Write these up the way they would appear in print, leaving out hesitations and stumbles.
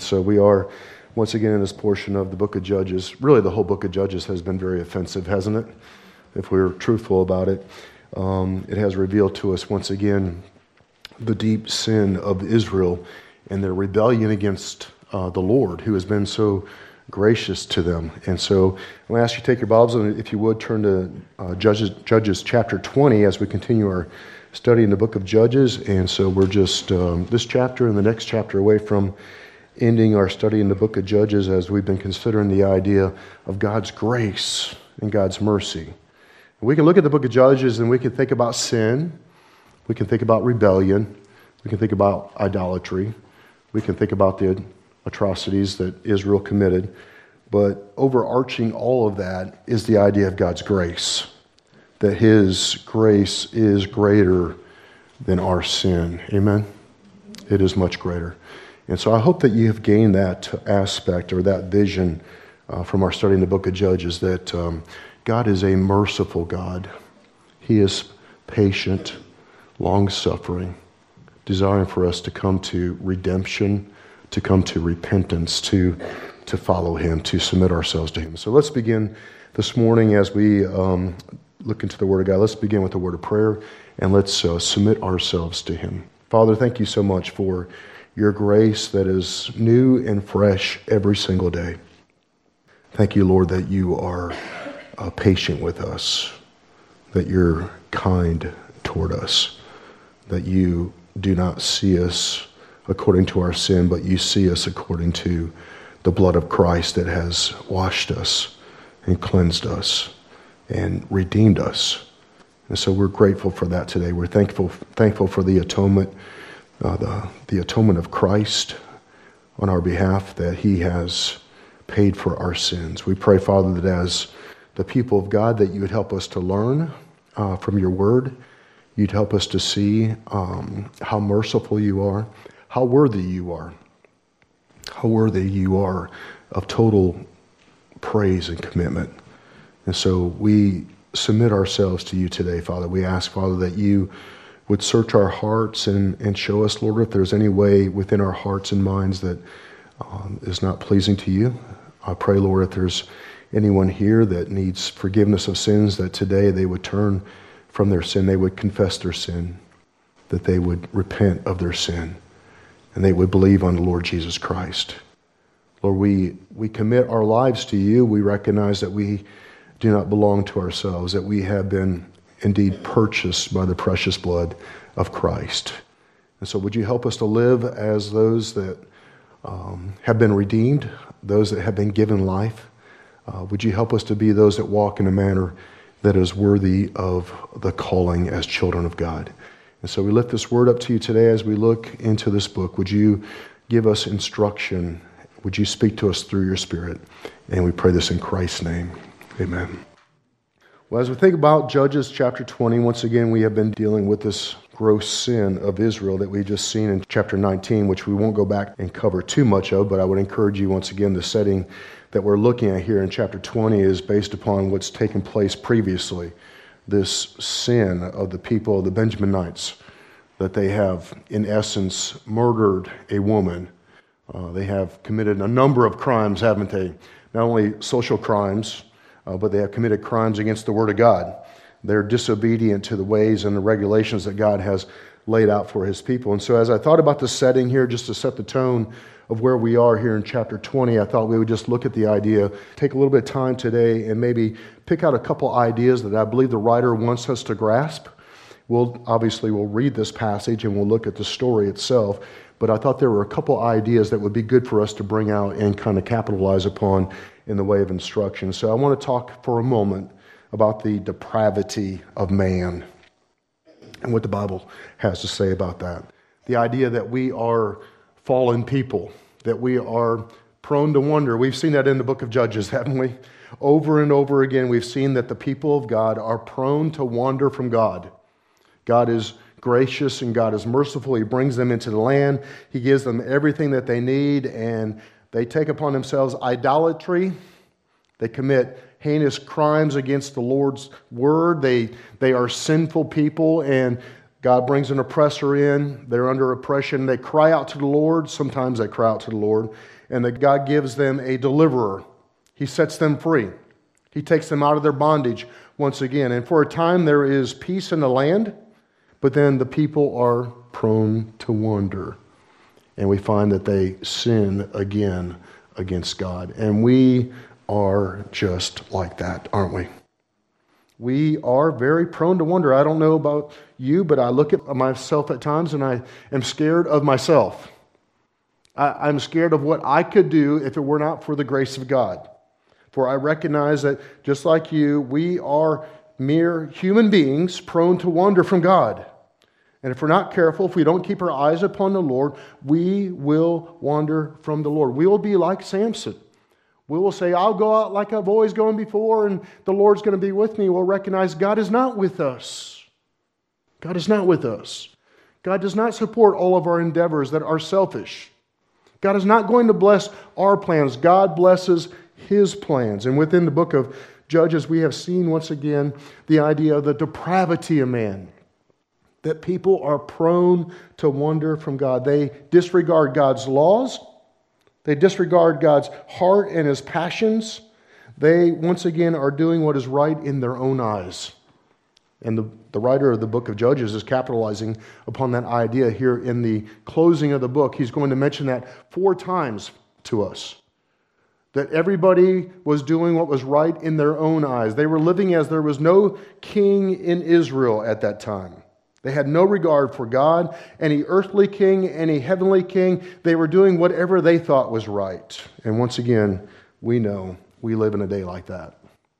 so we are once again in this portion of the book of Judges. Really, the whole book of Judges has been very offensive, hasn't it? If we're truthful about it. It has revealed to us once again the deep sin of Israel and their rebellion against the Lord, who has been so gracious to them. And so I'm going to ask you to take your Bibles and, if you would, turn to Judges chapter 20 as we continue our study in the book of Judges. And so we're just this chapter and the next chapter away from ending our study in the book of Judges, as we've been considering the idea of God's grace and God's mercy. We can look at the book of Judges and we can think about sin, we can think about rebellion, we can think about idolatry, we can think about the atrocities that Israel committed, but overarching all of that is the idea of God's grace, that His grace is greater than our sin. Amen? It is much greater. And so I hope that you have gained that aspect or that vision from our study in the book of Judges, that God is a merciful God. He is patient, long-suffering, desiring for us to come to redemption, to come to repentance, to follow Him, to submit ourselves to Him. So let's begin this morning as we look into the Word of God. Let's begin with a word of prayer, and let's submit ourselves to Him. Father, thank you so much for your grace that is new and fresh every single day. Thank you, Lord, that you are patient with us, that you're kind toward us, that you do not see us according to our sin, but you see us according to the blood of Christ that has washed us and cleansed us and redeemed us. And so we're grateful for that today. We're thankful for the atonement, the atonement of Christ on our behalf, that He has paid for our sins. We pray, Father, that as the people of God, that you would help us to learn from your word. You'd help us to see how merciful you are, how worthy you are of total praise and commitment. And so we submit ourselves to you today, Father. We ask, Father, that you would search our hearts and show us, Lord, if there's any way within our hearts and minds that is not pleasing to you. I pray, Lord, if there's anyone here that needs forgiveness of sins, that today they would turn from their sin, they would confess their sin, that they would repent of their sin, and they would believe on the Lord Jesus Christ. Lord, we commit our lives to you. We recognize that we do not belong to ourselves, that we have been indeed purchased by the precious blood of Christ. And so would you help us to live as those that have been redeemed, those that have been given life? Would you help us to be those that walk in a manner that is worthy of the calling as children of God? And so we lift this word up to you today as we look into this book. Would you give us instruction? Would you speak to us through your Spirit? And we pray this in Christ's name. Amen. Well, as we think about Judges chapter 20, once again, we have been dealing with this gross sin of Israel that we've just seen in chapter 19, which we won't go back and cover too much of, but I would encourage you once again, the setting that we're looking at here in chapter 20 is based upon what's taken place previously. This sin of the people of the Benjaminites, that they have, in essence, murdered a woman. They have committed a number of crimes, haven't they? Not only social crimes, but they have committed crimes against the Word of God. They're disobedient to the ways and the regulations that God has laid out for His people. And so as I thought about the setting here, just to set the tone of where we are here in chapter 20, I thought we would just look at the idea, take a little bit of time today and maybe pick out a couple ideas that I believe the writer wants us to grasp. We'll read this passage and we'll look at the story itself, but I thought there were a couple ideas that would be good for us to bring out and kind of capitalize upon in the way of instruction. So I want to talk for a moment about the depravity of man and what the Bible has to say about that. The idea that we are fallen people, that we are prone to wander. We've seen that in the book of Judges, haven't we? Over and over again, we've seen that the people of God are prone to wander from God. God is gracious and God is merciful. He brings them into the land. He gives them everything that they need, and they take upon themselves idolatry. They commit heinous crimes against the Lord's word. They are sinful people, and God brings an oppressor in. They're under oppression. They cry out to the Lord. Sometimes they cry out to the Lord. And that God gives them a deliverer. He sets them free. He takes them out of their bondage once again. And for a time there is peace in the land, but then the people are prone to wander. And we find that they sin again against God. And we are just like that, aren't we? We are very prone to wander. I don't know about you, but I look at myself at times and I am scared of myself. I'm scared of what I could do if it were not for the grace of God. For I recognize that just like you, we are mere human beings prone to wander from God. And if we're not careful, if we don't keep our eyes upon the Lord, we will wander from the Lord. We will be like Samson. We will say, I'll go out like I've always gone before, and the Lord's going to be with me. We'll recognize God is not with us. God is not with us. God does not support all of our endeavors that are selfish. God is not going to bless our plans. God blesses His plans. And within the book of Judges, we have seen once again the idea of the depravity of man. That people are prone to wander from God. They disregard God's laws. They disregard God's heart and His passions. They, once again, are doing what is right in their own eyes. And the writer of the book of Judges is capitalizing upon that idea here in the closing of the book. He's going to mention that 4 times to us. That everybody was doing what was right in their own eyes. They were living as there was no king in Israel at that time. They had no regard for God, any earthly king, any heavenly king. They were doing whatever they thought was right. And once again, we know we live in a day like that.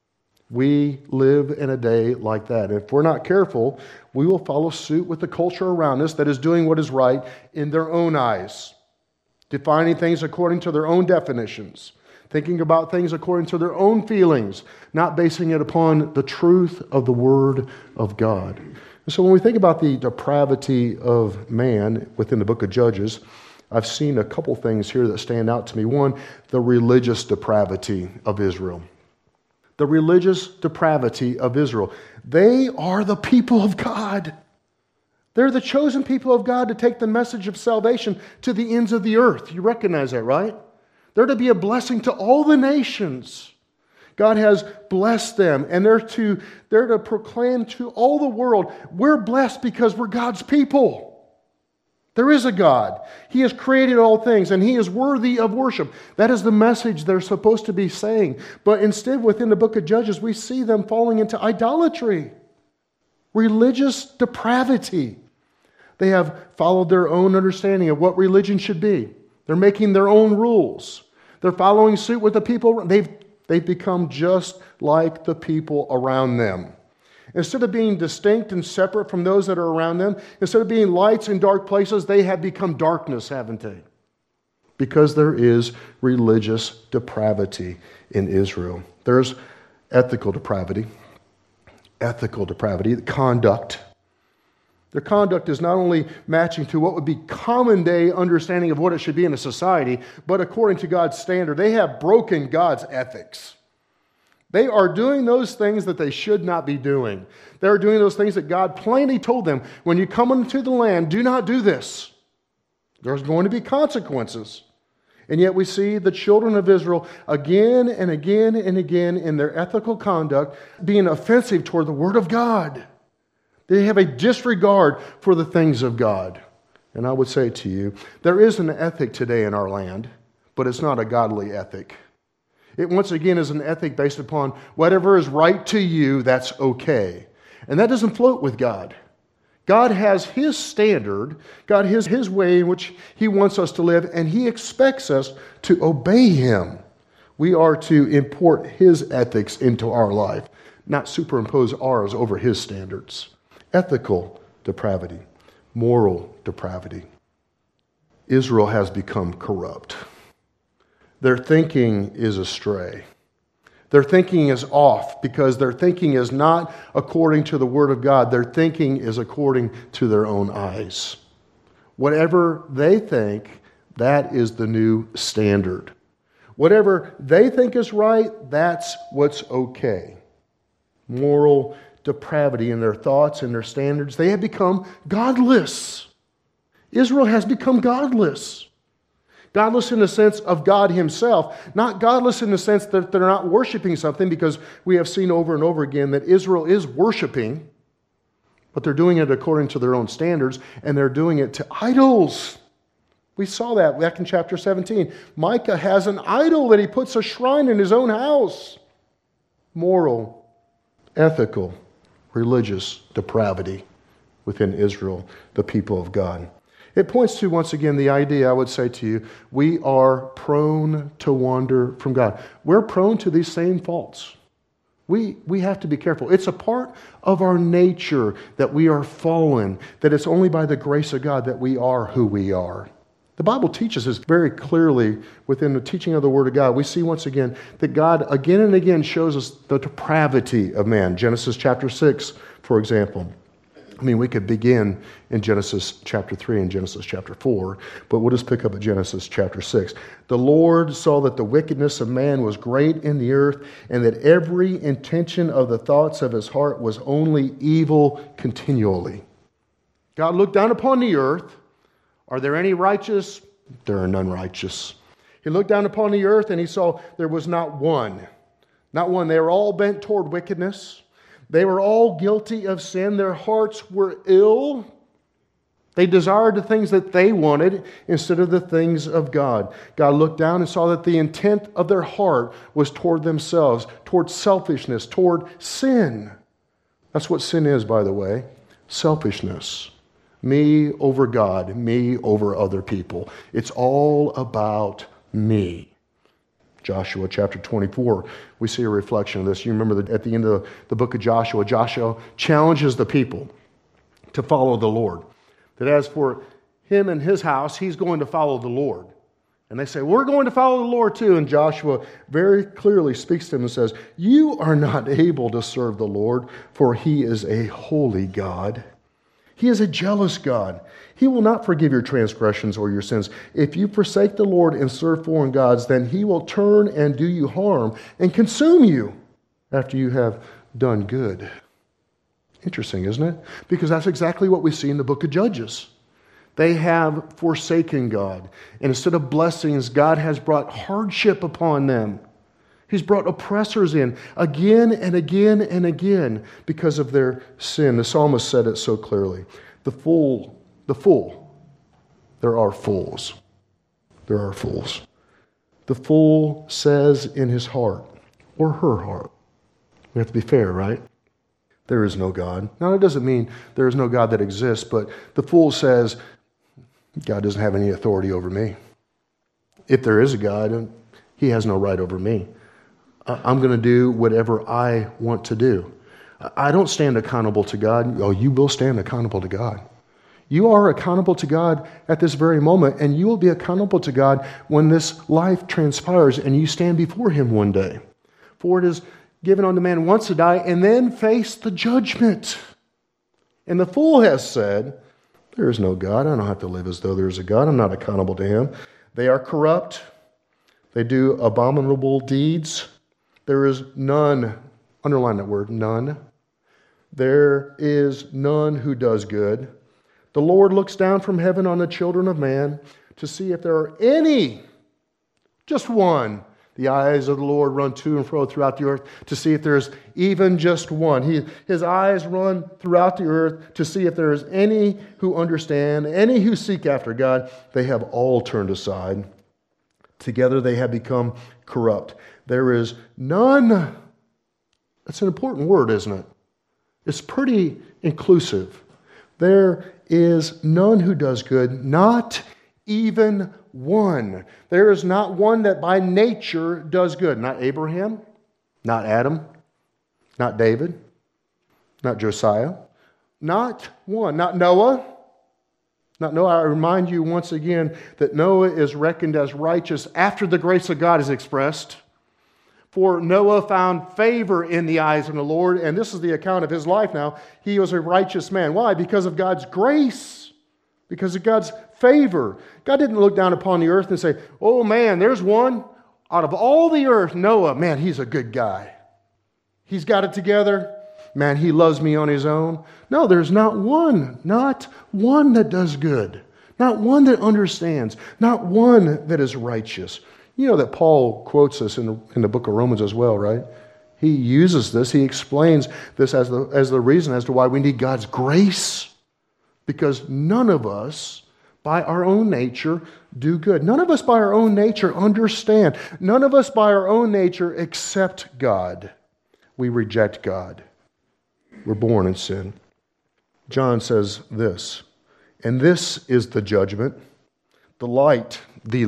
We live in a day like that. If we're not careful, we will follow suit with the culture around us that is doing what is right in their own eyes, defining things according to their own definitions, thinking about things according to their own feelings, not basing it upon the truth of the Word of God. And so when we think about the depravity of man within the book of Judges, I've seen a couple things here that stand out to me. One, the religious depravity of Israel. The religious depravity of Israel. They are the people of God. They're the chosen people of God to take the message of salvation to the ends of the earth. You recognize that, right? They're to be a blessing to all the nations. God has blessed them, and they're to proclaim to all the world, we're blessed because we're God's people. There is a God. He has created all things, and He is worthy of worship. That is the message they're supposed to be saying. But instead, within the book of Judges, we see them falling into idolatry, religious depravity. They have followed their own understanding of what religion should be. They're making their own rules. They're following suit with the people. They've become just like the people around them. Instead of being distinct and separate from those that are around them, instead of being lights in dark places, they have become darkness, haven't they? Because there is religious depravity in Israel. There's ethical depravity, conduct. Their conduct is not only matching to what would be common day understanding of what it should be in a society, but according to God's standard. They have broken God's ethics. They are doing those things that they should not be doing. They're doing those things that God plainly told them, when you come into the land, do not do this. There's going to be consequences. And yet we see the children of Israel again and again and again in their ethical conduct being offensive toward the Word of God. They have a disregard for the things of God. And I would say to you, there is an ethic today in our land, but it's not a godly ethic. It once again is an ethic based upon whatever is right to you, that's okay. And that doesn't float with God. God has His standard, God has His way in which He wants us to live, and He expects us to obey Him. We are to import His ethics into our life, not superimpose ours over His standards. Ethical depravity, moral depravity. Israel has become corrupt. Their thinking is astray. Their thinking is off because their thinking is not according to the Word of God. Their thinking is according to their own eyes. Whatever they think, that is the new standard. Whatever they think is right, that's what's okay. Moral depravity in their thoughts and their standards. They have become godless. Israel has become godless. Godless in the sense of God himself, not godless in the sense that they're not worshiping something, because we have seen over and over again that Israel is worshiping, but they're doing it according to their own standards, and they're doing it to idols. We saw that back in chapter 17. Micah has an idol that he puts a shrine in his own house. Moral, ethical, religious depravity within Israel, the people of God. It points to, once again, the idea, I would say to you, we are prone to wander from God. We're prone to these same faults. We have to be careful. It's a part of our nature that we are fallen, that it's only by the grace of God that we are who we are. The Bible teaches us very clearly within the teaching of the Word of God. We see once again that God again and again shows us the depravity of man. Genesis chapter 6, for example. I mean, we could begin in Genesis chapter 3 and Genesis chapter 4, but we'll just pick up at Genesis chapter 6. The Lord saw that the wickedness of man was great in the earth, and that every intention of the thoughts of his heart was only evil continually. God looked down upon the earth. Are there any righteous? There are none righteous. He looked down upon the earth and he saw there was not one. Not one. They were all bent toward wickedness. They were all guilty of sin. Their hearts were ill. They desired the things that they wanted instead of the things of God. God looked down and saw that the intent of their heart was toward themselves, toward selfishness, toward sin. That's what sin is, by the way. Selfishness. Me over God, me over other people. It's all about me. Joshua chapter 24, we see a reflection of this. You remember that at the end of the book of Joshua, Joshua challenges the people to follow the Lord. That as for him and his house, he's going to follow the Lord. And they say, we're going to follow the Lord too. And Joshua very clearly speaks to them and says, you are not able to serve the Lord, for he is a holy God. He is a jealous God. He will not forgive your transgressions or your sins. If you forsake the Lord and serve foreign gods, then he will turn and do you harm and consume you after you have done good. Interesting, isn't it? Because that's exactly what we see in the book of Judges. They have forsaken God. And instead of blessings, God has brought hardship upon them. He's brought oppressors in again and again and again because of their sin. The psalmist said it so clearly. The fool, there are fools. There are fools. The fool says in his heart, or her heart. We have to be fair, right? There is no God. Now, that doesn't mean there is no God that exists, but the fool says, God doesn't have any authority over me. If there is a God, he has no right over me. I'm going to do whatever I want to do. I don't stand accountable to God. Oh, you will stand accountable to God. You are accountable to God at this very moment, and you will be accountable to God when this life transpires and you stand before him one day. For it is given unto man once to die and then face the judgment. And the fool has said, there is no God. I don't have to live as though there is a God. I'm not accountable to him. They are corrupt. They do abominable deeds. There is none, underline that word, none. There is none who does good. The Lord looks down from heaven on the children of man to see if there are any, just one. The eyes of the Lord run to and fro throughout the earth to see if there's even just one. His eyes run throughout the earth to see if there is any who understand, any who seek after God. They have all turned aside. Together they have become corrupt. There is none. That's an important word, isn't it? It's pretty inclusive. There is none who does good, not even one. There is not one that by nature does good. Not Abraham, not Adam, not David, not Josiah, not one. Not Noah. Not Noah. I remind you once again that Noah is reckoned as righteous after the grace of God is expressed. For Noah found favor in the eyes of the Lord, and this is the account of his life now. He was a righteous man. Why? Because of God's grace. Because of God's favor. God didn't look down upon the earth and say, oh man, there's one out of all the earth, Noah, man, he's a good guy. He's got it together. Man, he loves me on his own. No, there's not one that does good. Not one that understands. Not one that is righteous. You know that Paul quotes this in the book of Romans as well, right? He uses this. He explains this as the reason as to why we need God's grace. Because none of us, by our own nature, do good. None of us, by our own nature, understand. None of us, by our own nature, accept God. We reject God. We're born in sin. John says this, and this is the judgment. The light,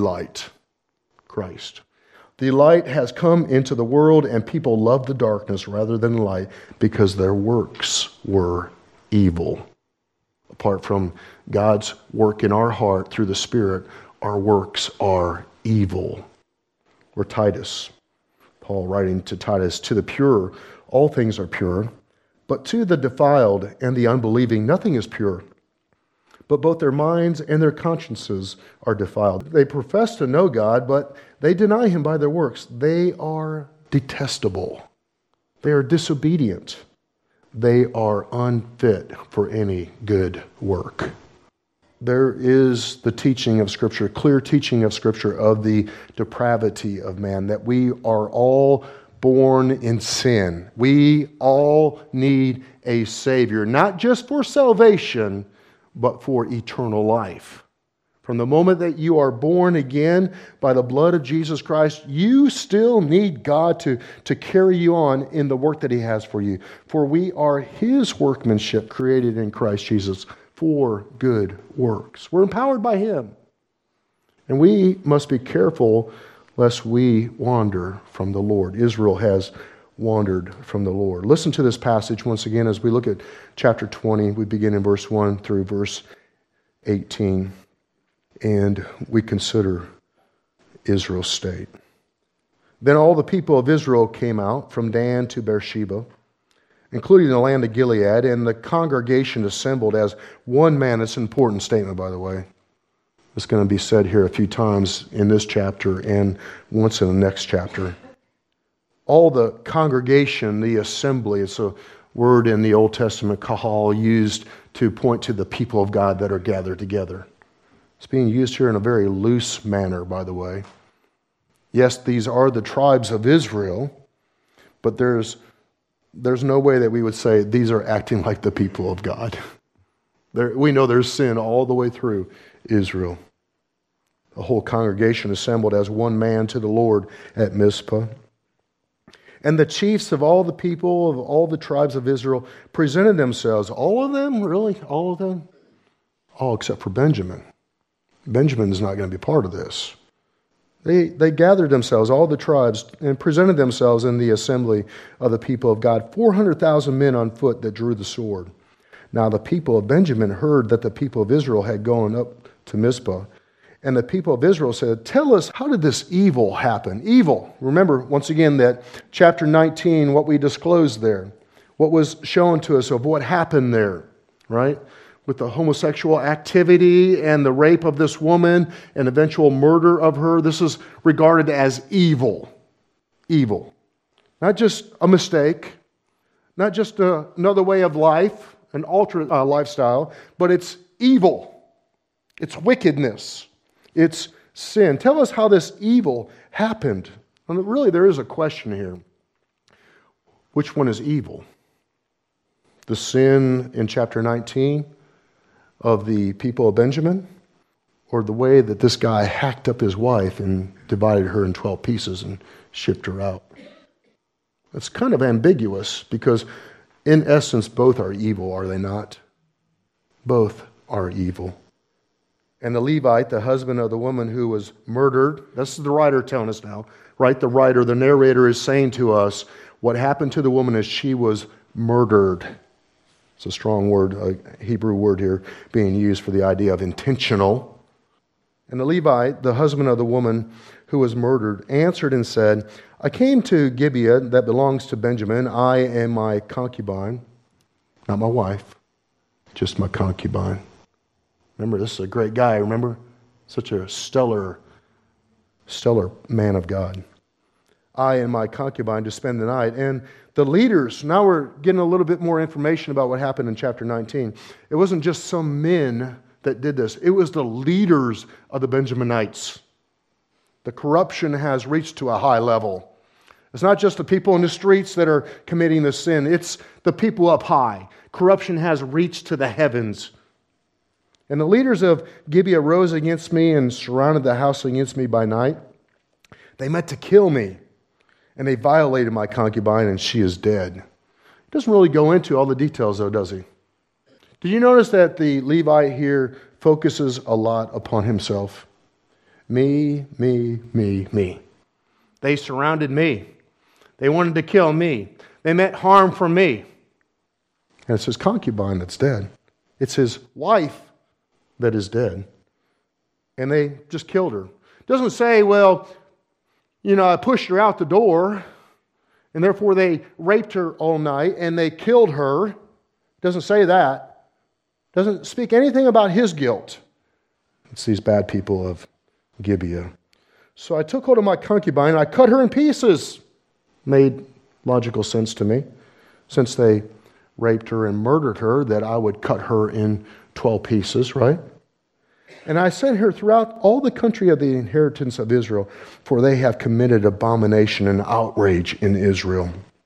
Christ. The light has come into the world, and people love the darkness rather than the light because their works were evil. Apart from God's work in our heart through the Spirit, our works are evil. We're Titus. Paul writing to Titus, to the pure, all things are pure, but to the defiled and the unbelieving, nothing is pure. But both their minds and their consciences are defiled. They profess to know God, but they deny him by their works. They are detestable. They are disobedient. They are unfit for any good work. There is the teaching of Scripture, clear teaching of Scripture of the depravity of man, that we are all born in sin. We all need a Savior, not just for salvation, but for eternal life. From the moment that you are born again by the blood of Jesus Christ, you still need God to carry you on in the work that he has for you. For we are his workmanship created in Christ Jesus for good works. We're empowered by him. And we must be careful lest we wander from the Lord. Israel has wandered from the Lord. Listen to this passage once again as we look at chapter 20. We begin in verse 1 through verse 18. And we consider Israel's state. Then all the people of Israel came out from Dan to Beersheba, including the land of Gilead, and the congregation assembled as one man. It's an important statement, by the way. It's going to be said here a few times in this chapter and once in the next chapter. All the congregation, the assembly, it's a word in the Old Testament, kahal, used to point to the people of God that are gathered together. It's being used here in a very loose manner, by the way. Yes, these are the tribes of Israel, but there's no way that we would say these are acting like the people of God. We know there's sin all the way through Israel. The whole congregation assembled as one man to the Lord at Mizpah. And the chiefs of all the people of all the tribes of Israel presented themselves. All of them? Really? All of them? All except for Benjamin. Benjamin is not going to be part of this. They gathered themselves, all the tribes, and presented themselves in the assembly of the people of God, 400,000 men on foot that drew the sword. Now the people of Benjamin heard that the people of Israel had gone up to Mizpah. And the people of Israel said, tell us, how did this evil happen? Evil. Remember, once again, that chapter 19, what we disclosed there, what was shown to us of what happened there, right? With the homosexual activity and the rape of this woman and eventual murder of her. This is regarded as evil. Evil. Not just a mistake, not just another way of life, an alternate lifestyle, but it's evil. It's wickedness. It's sin. Tell us how this evil happened. And really, there is a question here. Which one is evil? The sin in chapter 19 of the people of Benjamin, or the way that this guy hacked up his wife and divided her in 12 pieces and shipped her out? It's kind of ambiguous because in essence, both are evil, are they not? Both are evil. And the Levite, the husband of the woman who was murdered, this is the writer telling us now, right? The writer, the narrator is saying to us, what happened to the woman is she was murdered. It's a strong word, a Hebrew word here, being used for the idea of intentional. And the Levite, the husband of the woman who was murdered, answered and said, I came to Gibeah that belongs to Benjamin, I and my concubine, not my wife, just my concubine. Remember, this is a great guy, remember? Such a stellar man of God. I and my concubine to spend the night. And the leaders, now we're getting a little bit more information about what happened in chapter 19. It wasn't just some men that did this. It was the leaders of the Benjaminites. The corruption has reached to a high level. It's not just the people in the streets that are committing the sin. It's the people up high. Corruption has reached to the heavens. And the leaders of Gibeah rose against me and surrounded the house against me by night. They meant to kill me, and they violated my concubine, and she is dead. He doesn't really go into all the details, though, does he? Did you notice that the Levite here focuses a lot upon himself? Me, me, me, me. They surrounded me. They wanted to kill me. They meant harm for me. And it's his concubine that's dead. It's his wife that is dead. And they just killed her. It doesn't say, well, I pushed her out the door, and therefore they raped her all night, and they killed her. It doesn't say that. It doesn't speak anything about his guilt. It's these bad people of Gibeah. So I took hold of my concubine, and I cut her in pieces. Made logical sense to me, since they raped her and murdered her, that I would cut her in 12 pieces, right? And I sent her throughout all the country of the inheritance of Israel, for they have committed abomination and outrage in Israel.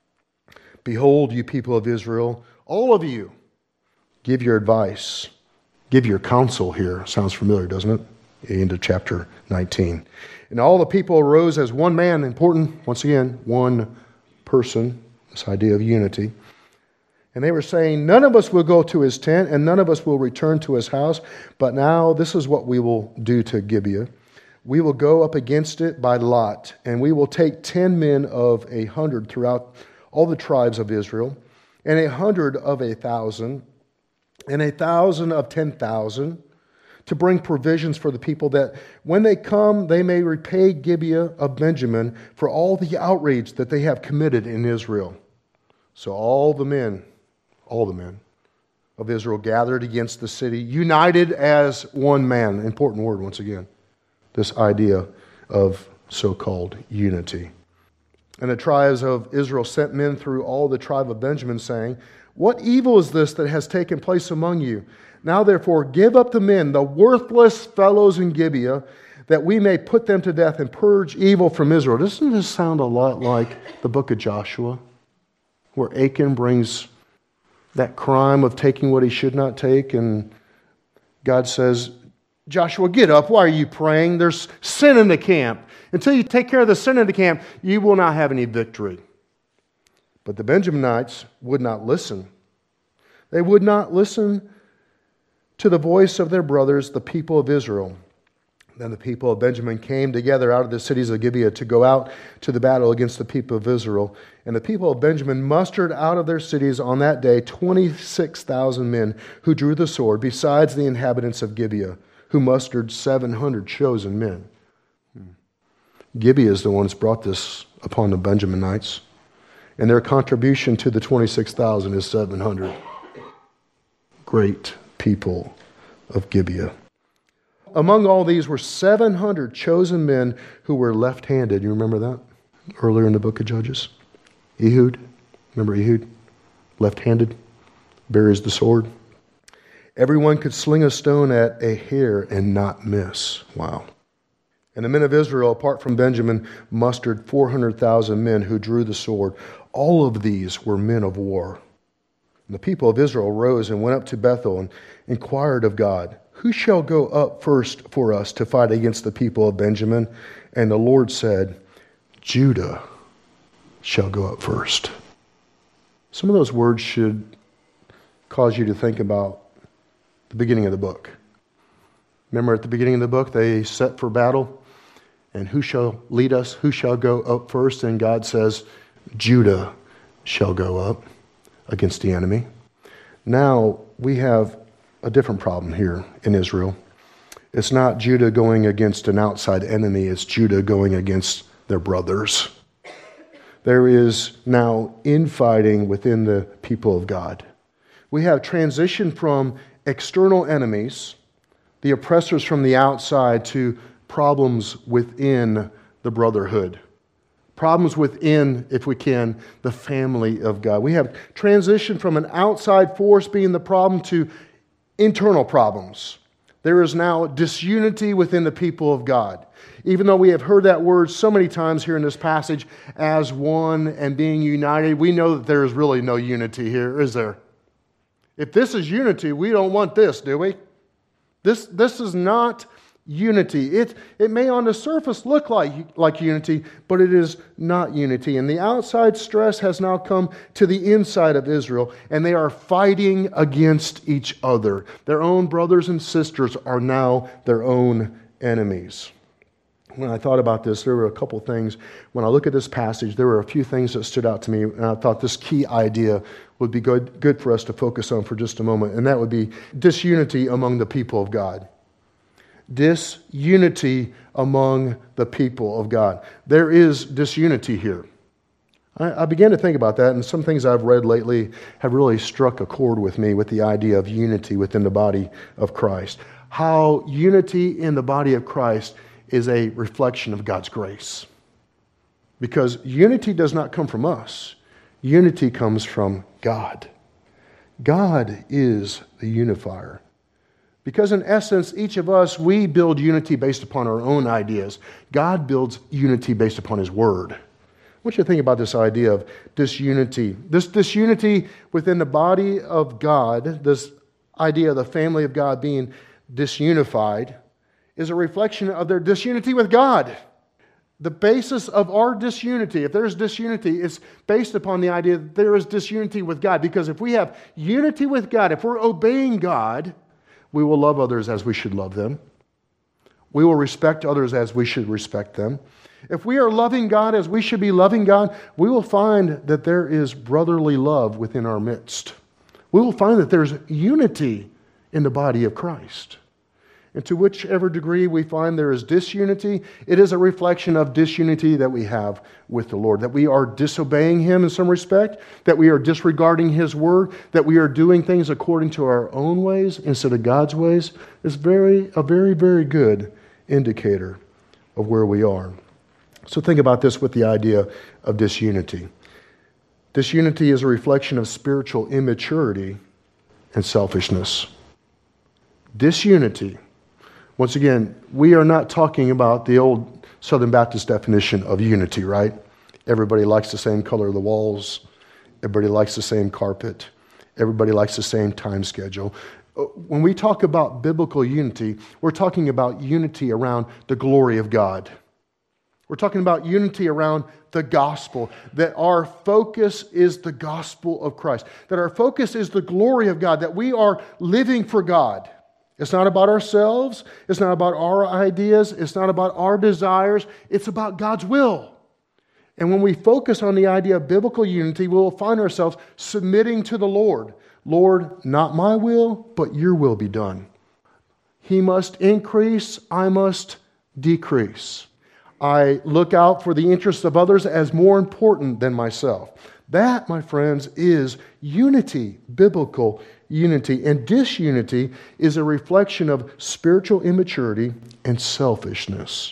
Behold, you people of Israel, all of you, give your advice, give your counsel here. Sounds familiar, doesn't it? Into chapter 19. And all the people arose as one man, important, once again, one person, this idea of unity. And they were saying, none of us will go to his tent, and none of us will return to his house. But now this is what we will do to Gibeah. We will go up against it by lot, and we will take 10 men of 100 throughout all the tribes of Israel, and 100 of 1,000, and 1,000 of 10,000, to bring provisions for the people, that when they come, they may repay Gibeah of Benjamin for all the outrage that they have committed in Israel. So all the men of Israel gathered against the city, united as one man. Important word once again. This idea of so-called unity. And the tribes of Israel sent men through all the tribe of Benjamin, saying, what evil is this that has taken place among you? Now therefore give up the men, the worthless fellows in Gibeah, that we may put them to death and purge evil from Israel. Doesn't this sound a lot like the book of Joshua, where Achan brings that crime of taking what he should not take, and God says, Joshua, get up. Why are you praying? There's sin in the camp. Until you take care of the sin in the camp, you will not have any victory. But the Benjaminites would not listen. They would not listen to the voice of their brothers, the people of Israel. Then the people of Benjamin came together out of the cities of Gibeah to go out to the battle against the people of Israel. And the people of Benjamin mustered out of their cities on that day 26,000 men who drew the sword, besides the inhabitants of Gibeah, who mustered 700 chosen men. Gibeah is the one that's brought this upon the Benjaminites. And their contribution to the 26,000 is 700. Great people of Gibeah. Among all these were 700 chosen men who were left-handed. You remember that? Earlier in the book of Judges. Ehud. Remember Ehud? Left-handed. Bears the sword. Everyone could sling a stone at a hair and not miss. Wow. And the men of Israel, apart from Benjamin, mustered 400,000 men who drew the sword. All of these were men of war. And the people of Israel rose and went up to Bethel and inquired of God, who shall go up first for us to fight against the people of Benjamin? And the Lord said, Judah shall go up first. Some of those words should cause you to think about the beginning of the book. Remember at the beginning of the book, they set for battle. And who shall lead us? Who shall go up first? And God says, Judah shall go up against the enemy. Now we have a different problem here in Israel. It's not Judah going against an outside enemy. It's Judah going against their brothers. There is now infighting within the people of God. We have transitioned from external enemies, the oppressors from the outside, to problems within the brotherhood. Problems within, if we can, the family of God. We have transitioned from an outside force being the problem to internal problems. There is now disunity within the people of God. Even though we have heard that word so many times here in this passage, as one and being united, we know that there is really no unity here, is there? If this is unity, we don't want this, do we? This is not unity. It may on the surface look like unity, but it is not unity. And the outside stress has now come to the inside of Israel, and they are fighting against each other. Their own brothers and sisters are now their own enemies. When I thought about this, there were a couple things. When I look at this passage, there were a few things that stood out to me, and I thought this key idea would be good for us to focus on for just a moment, and that would be disunity among the people of God. Disunity among the people of God. There is disunity here. I began to think about that, and some things I've read lately have really struck a chord with me with the idea of unity within the body of Christ. How unity in the body of Christ is a reflection of God's grace. Because unity does not come from us. Unity comes from God. God is the unifier. Because in essence, each of us, we build unity based upon our own ideas. God builds unity based upon His Word. I want you to think about this idea of disunity. This disunity within the body of God, this idea of the family of God being disunified, is a reflection of their disunity with God. The basis of our disunity, if there's disunity, is based upon the idea that there is disunity with God. Because if we have unity with God, if we're obeying God, we will love others as we should love them. We will respect others as we should respect them. If we are loving God as we should be loving God, we will find that there is brotherly love within our midst. We will find that there's unity in the body of Christ. And to whichever degree we find there is disunity, it is a reflection of disunity that we have with the Lord. That we are disobeying Him in some respect, that we are disregarding His Word, that we are doing things according to our own ways instead of God's ways, is a very, very good indicator of where we are. So think about this with the idea of disunity. Disunity is a reflection of spiritual immaturity and selfishness. Disunity. Once again, we are not talking about the old Southern Baptist definition of unity, right? Everybody likes the same color of the walls. Everybody likes the same carpet. Everybody likes the same time schedule. When we talk about biblical unity, we're talking about unity around the glory of God. We're talking about unity around the gospel, that our focus is the gospel of Christ, that our focus is the glory of God, that we are living for God. It's not about ourselves. It's not about our ideas. It's not about our desires. It's about God's will. And when we focus on the idea of biblical unity, we will find ourselves submitting to the Lord. Lord, not my will, but your will be done. He must increase. I must decrease. I look out for the interests of others as more important than myself. That, my friends, is unity, biblical unity. And disunity is a reflection of spiritual immaturity and selfishness.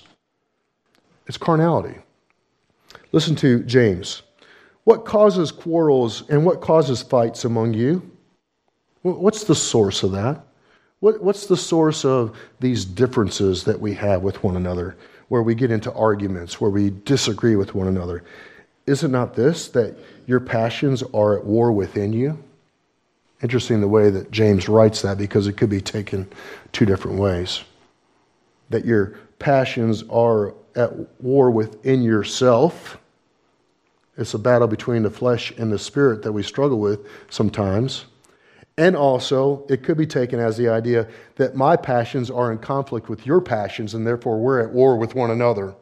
It's carnality. Listen to James. What causes quarrels and what causes fights among you? What's the source of that? What's the source of these differences that we have with one another, where we get into arguments, where we disagree with one another? Is it not this, that your passions are at war within you? Interesting the way that James writes that, because it could be taken two different ways. That your passions are at war within yourself. It's a battle between the flesh and the spirit that we struggle with sometimes. And also, it could be taken as the idea that my passions are in conflict with your passions, and therefore we're at war with one another.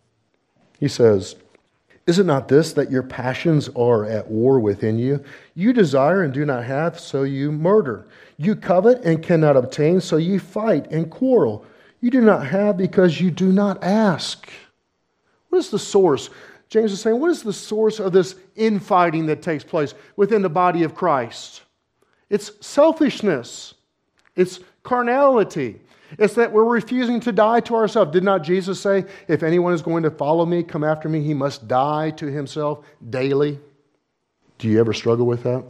He says, is it not this, that your passions are at war within you? You desire and do not have, so you murder. You covet and cannot obtain, so you fight and quarrel. You do not have because you do not ask. What is the source? James is saying, what is the source of this infighting that takes place within the body of Christ? It's selfishness. It's carnality. It's that we're refusing to die to ourselves. Did not Jesus say, if anyone is going to follow me, come after me, he must die to himself daily? Do you ever struggle with that?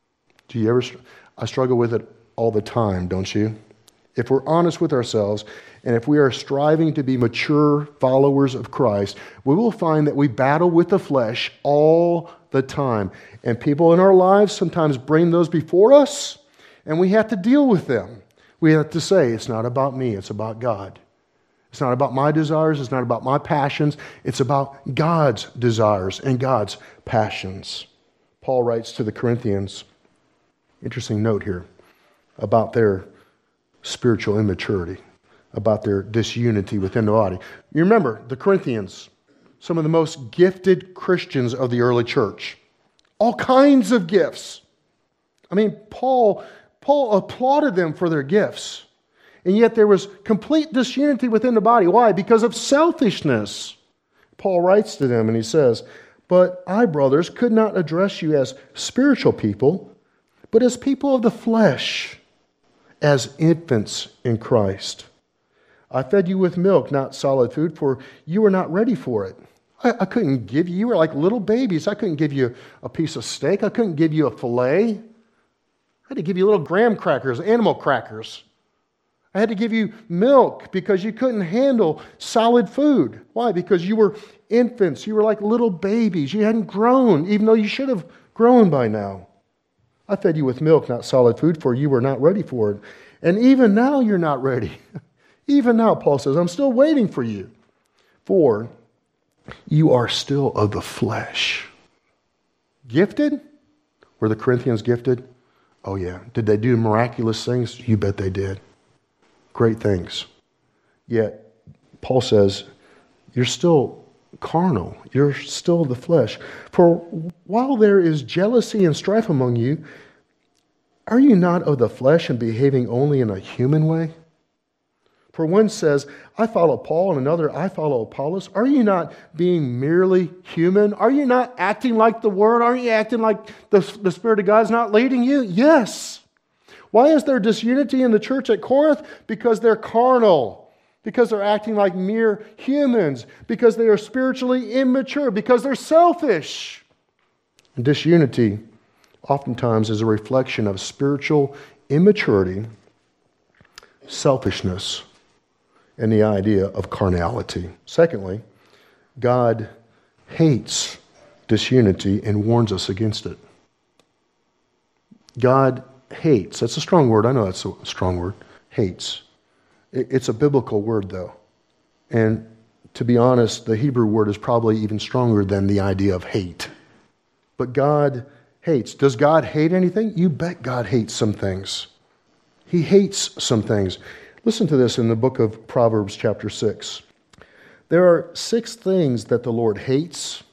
I struggle with it all the time, don't you? If we're honest with ourselves, and if we are striving to be mature followers of Christ, we will find that we battle with the flesh all the time. And people in our lives sometimes bring those before us, and we have to deal with them. We have to say, it's not about me, it's about God. It's not about my desires, it's not about my passions, it's about God's desires and God's passions. Paul writes to the Corinthians, interesting note here, about their spiritual immaturity, about their disunity within the body. You remember, the Corinthians, some of the most gifted Christians of the early church. All kinds of gifts. I mean, Paul applauded them for their gifts. And yet there was complete disunity within the body. Why? Because of selfishness. Paul writes to them and he says, "But I, brothers, could not address you as spiritual people, but as people of the flesh, as infants in Christ. I fed you with milk, not solid food, for you were not ready for it. I couldn't give you, you were like little babies. I couldn't give you a piece of steak. I couldn't give you a fillet. I had to give you little graham crackers, animal crackers. I had to give you milk because you couldn't handle solid food. Why? Because you were infants. You were like little babies. You hadn't grown, even though you should have grown by now. I fed you with milk, not solid food, for you were not ready for it. And even now you're not ready." Even now, Paul says, I'm still waiting for you. For you are still of the flesh. Gifted? Were the Corinthians gifted? Oh yeah. Did they do miraculous things? You bet they did. Great things. Yet, Paul says, you're still carnal. You're still the flesh. For while there is jealousy and strife among you, are you not of the flesh and behaving only in a human way? For one says, I follow Paul, and another, I follow Apollos. Are you not being merely human? Are you not acting like the Word? Aren't you acting like the Spirit of God is not leading you? Yes. Why is there disunity in the church at Corinth? Because they're carnal. Because they're acting like mere humans. Because they are spiritually immature. Because they're selfish. And disunity oftentimes is a reflection of spiritual immaturity, selfishness, and the idea of carnality. Secondly, God hates disunity and warns us against it. God hates. That's a strong word. I know that's a strong word. Hates. It's a biblical word, though. And to be honest, the Hebrew word is probably even stronger than the idea of hate. But God hates. Does God hate anything? You bet God hates some things. He hates some things. Listen to this in the book of Proverbs chapter 6. There are 6 things that the Lord hates,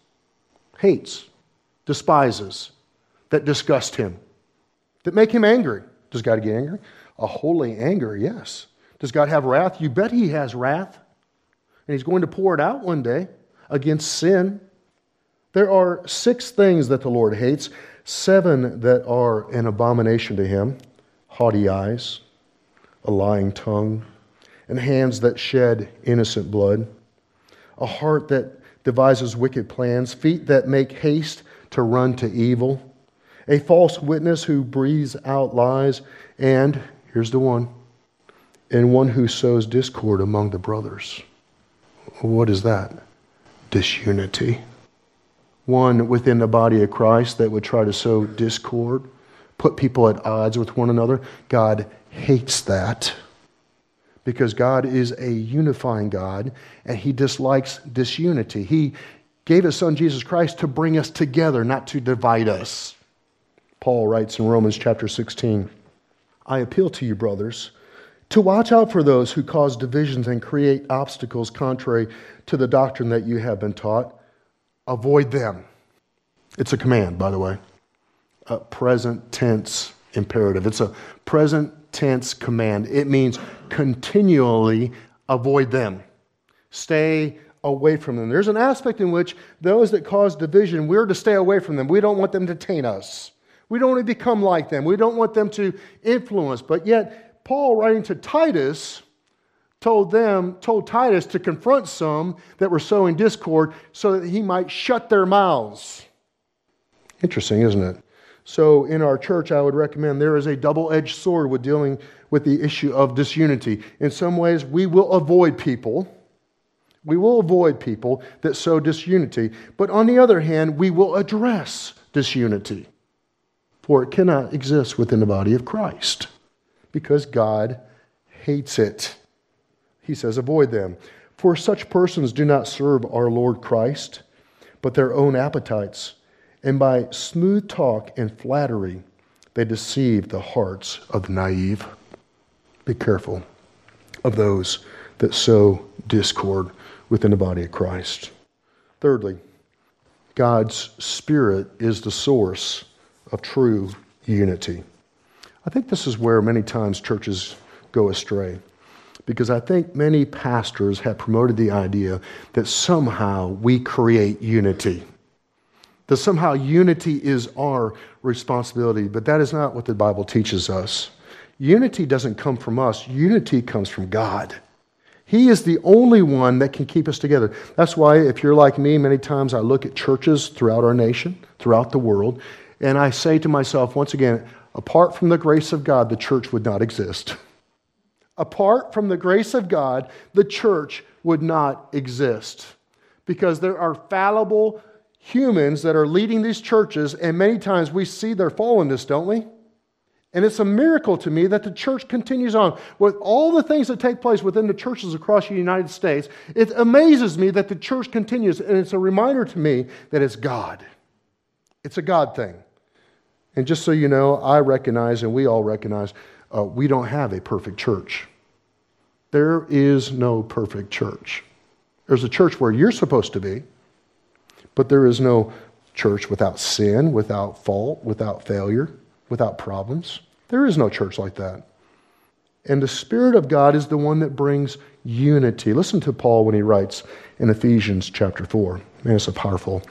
despises, that disgust him, that make him angry. Does God get angry? A holy anger, yes. Does God have wrath? You bet he has wrath. And he's going to pour it out one day against sin. There are 6 things that the Lord hates, 7 that are an abomination to him: haughty eyes, a lying tongue, and hands that shed innocent blood, a heart that devises wicked plans, feet that make haste to run to evil, a false witness who breathes out lies, and, here's the one, and one who sows discord among the brothers. What is that? Disunity. One within the body of Christ that would try to sow discord, put people at odds with one another. God hates that, because God is a unifying God and he dislikes disunity. He gave his son Jesus Christ to bring us together, not to divide us. Paul writes in Romans chapter 16, I appeal to you, brothers, to watch out for those who cause divisions and create obstacles contrary to the doctrine that you have been taught. Avoid them. It's a command, by the way. A present tense imperative. It's a present tense command. It means continually avoid them. Stay away from them. There's an aspect in which those that cause division, we're to stay away from them. We don't want them to taint us. We don't want to become like them. We don't want them to influence. But yet, Paul, writing to Titus, told Titus to confront some that were sowing discord so that he might shut their mouths. Interesting, isn't it? So in our church, I would recommend there is a double-edged sword with dealing with the issue of disunity. In some ways, we will avoid people. We will avoid people that sow disunity. But on the other hand, we will address disunity. For it cannot exist within the body of Christ. Because God hates it. He says, avoid them. For such persons do not serve our Lord Christ, but their own appetites. And by smooth talk and flattery, they deceive the hearts of the naive. Be careful of those that sow discord within the body of Christ. Thirdly, God's Spirit is the source of true unity. I think this is where many times churches go astray. Because I think many pastors have promoted the idea that somehow we create unity. That somehow unity is our responsibility. But that is not what the Bible teaches us. Unity doesn't come from us. Unity comes from God. He is the only one that can keep us together. That's why if you're like me, many times I look at churches throughout our nation, throughout the world, and I say to myself, once again, apart from the grace of God, the church would not exist. Apart from the grace of God, the church would not exist. Because there are fallible humans that are leading these churches, and many times we see their fallenness, don't we? And it's a miracle to me that the church continues on. With all the things that take place within the churches across the United States, it amazes me that the church continues, and it's a reminder to me that it's God. It's a God thing. And just so you know, I recognize, and we all recognize, we don't have a perfect church. There is no perfect church. There's a church where you're supposed to be, but there is no church without sin, without fault, without failure, without problems. There is no church like that. And the Spirit of God is the one that brings unity. Listen to Paul when he writes in Ephesians chapter 4. Man, it's a powerful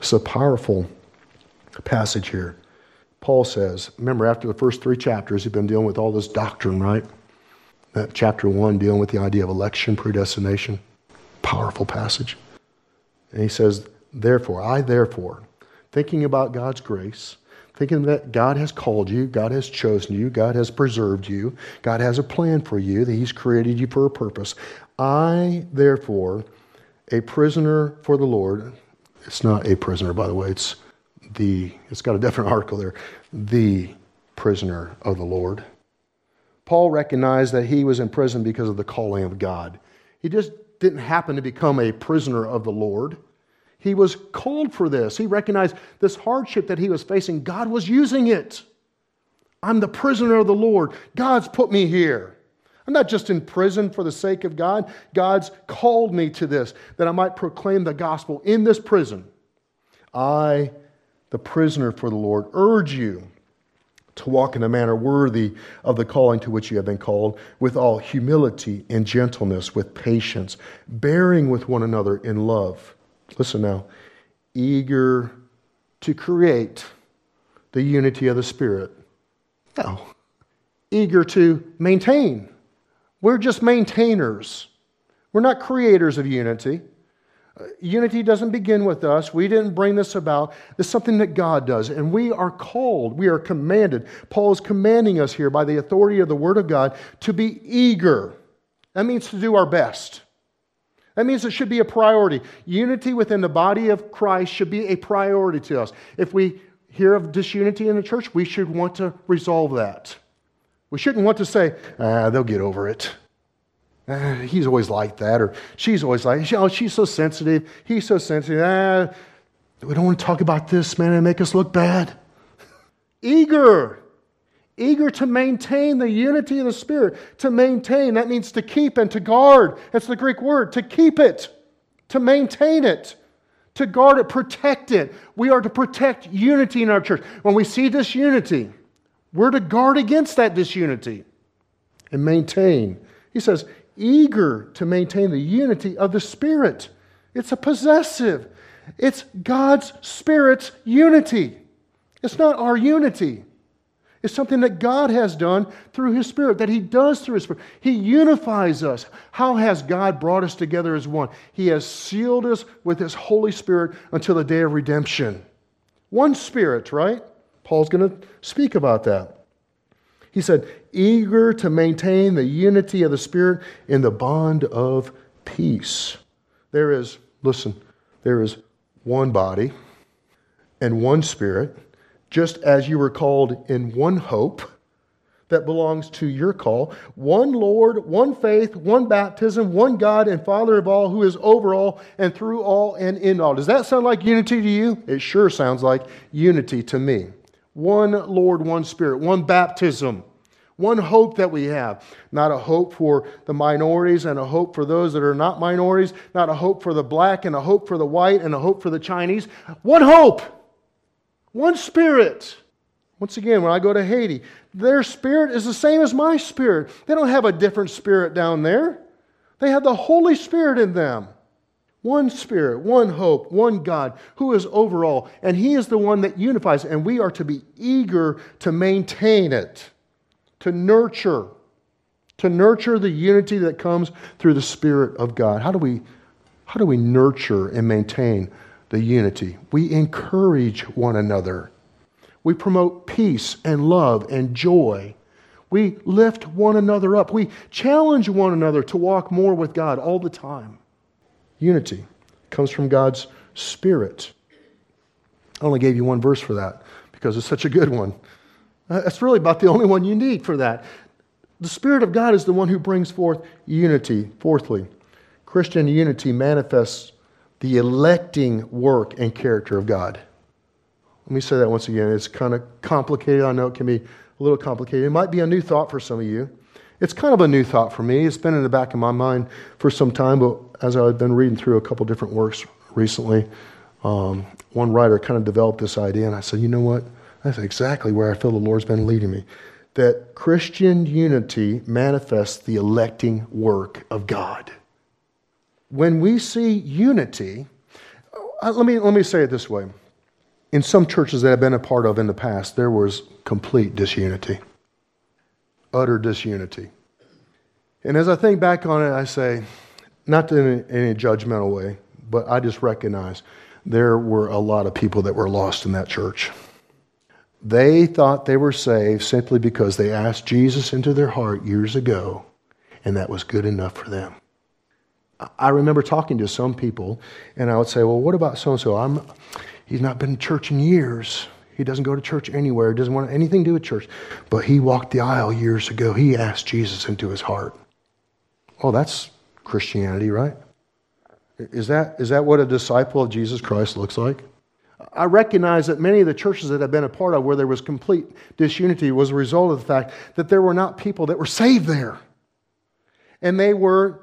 passage here. Paul says, remember after the first 3 chapters, he's been dealing with all this doctrine, right? That chapter 1 dealing with the idea of election, predestination. Powerful passage. And he says, therefore, thinking about God's grace, thinking that God has called you, God has chosen you, God has preserved you, God has a plan for you, that He's created you for a purpose. I, therefore, a prisoner for the Lord, it's not a prisoner, by the way, it's got a different article there, the prisoner of the Lord. Paul recognized that he was in prison because of the calling of God. He just didn't happen to become a prisoner of the Lord. He was called for this. He recognized this hardship that he was facing. God was using it. I'm the prisoner of the Lord. God's put me here. I'm not just in prison for the sake of God. God's called me to this, that I might proclaim the gospel in this prison. I, the prisoner for the Lord, urge you to walk in a manner worthy of the calling to which you have been called, with all humility and gentleness, with patience, bearing with one another in love. Listen now, eager to create the unity of the Spirit. No, eager to maintain. We're just maintainers. We're not creators of unity. Unity doesn't begin with us. We didn't bring this about. It's something that God does. And we are called, we are commanded. Paul is commanding us here by the authority of the Word of God to be eager. That means to do our best. That means it should be a priority. Unity within the body of Christ should be a priority to us. If we hear of disunity in the church, we should want to resolve that. We shouldn't want to say, they'll get over it. He's always like that, or she's always like, she's so sensitive, he's so sensitive. We don't want to talk about this, man, and make us look bad. Eager to maintain the unity of the Spirit. To maintain, that means to keep and to guard. That's the Greek word, to keep it, to maintain it, to guard it, protect it. We are to protect unity in our church. When we see disunity, we're to guard against that disunity and maintain. He says, eager to maintain the unity of the Spirit. It's a possessive. It's God's Spirit's unity. It's not our unity. It's something that God has done through His Spirit, that He does through His Spirit. He unifies us. How has God brought us together as one? He has sealed us with His Holy Spirit until the day of redemption. One Spirit, right? Paul's going to speak about that. He said, eager to maintain the unity of the Spirit in the bond of peace. There is one body and one Spirit, just as you were called in one hope that belongs to your call, one Lord, one faith, one baptism, one God and Father of all, who is over all and through all and in all. Does that sound like unity to you? It sure sounds like unity to me. One Lord, one Spirit, one baptism, one hope that we have. Not a hope for the minorities and a hope for those that are not minorities, not a hope for the black and a hope for the white and a hope for the Chinese. One hope, one Spirit. Once again, when I go to Haiti, their spirit is the same as my spirit. They don't have a different spirit down there. They have the Holy Spirit in them. One Spirit, one hope, one God who is over all. And He is the one that unifies. And we are to be eager to maintain it, to nurture the unity that comes through the Spirit of God. How do we nurture and maintain the unity? We encourage one another. We promote peace and love and joy. We lift one another up. We challenge one another to walk more with God all the time. Unity comes from God's Spirit. I only gave you one verse for that because it's such a good one. That's really about the only one you need for that. The Spirit of God is the one who brings forth unity. Fourthly, Christian unity manifests the electing work and character of God. Let me say that once again. It's kind of complicated. I know it can be a little complicated. It might be a new thought for some of you. It's kind of a new thought for me. It's been in the back of my mind for some time, but as I've been reading through a couple different works recently, one writer kind of developed this idea, and I said, you know what? That's exactly where I feel the Lord's been leading me. That Christian unity manifests the electing work of God. When we see unity, let me say it this way. In some churches that I've been a part of in the past, there was complete disunity. Utter disunity. And as I think back on it, I say, not in any judgmental way, but I just recognize there were a lot of people that were lost in that church. They thought they were saved simply because they asked Jesus into their heart years ago, and that was good enough for them. I remember talking to some people, and I would say, well, what about so-and-so? He's not been to church in years. He doesn't go to church anywhere. He doesn't want anything to do with church. But he walked the aisle years ago. He asked Jesus into his heart. Oh, that's Christianity, right? Is that what a disciple of Jesus Christ looks like? I recognize that many of the churches that I've been a part of where there was complete disunity was a result of the fact that there were not people that were saved there. And they were